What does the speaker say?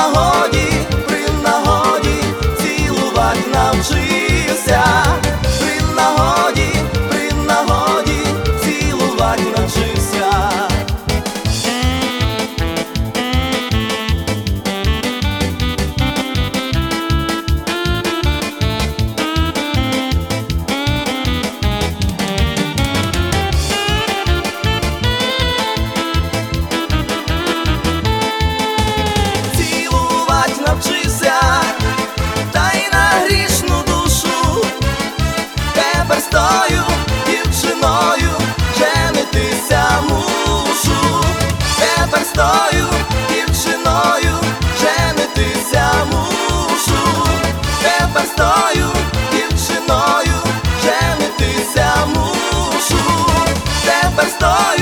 нагоді цілувать навчився. При нагоді цілувать навчився. Навчився, та й на грішну душу. Тепер з тою дівчиною женитися мушу. Тепер з тою дівчиною женитися мушу. Тепер з тою дівчиною женитися мушу. Тепер з тою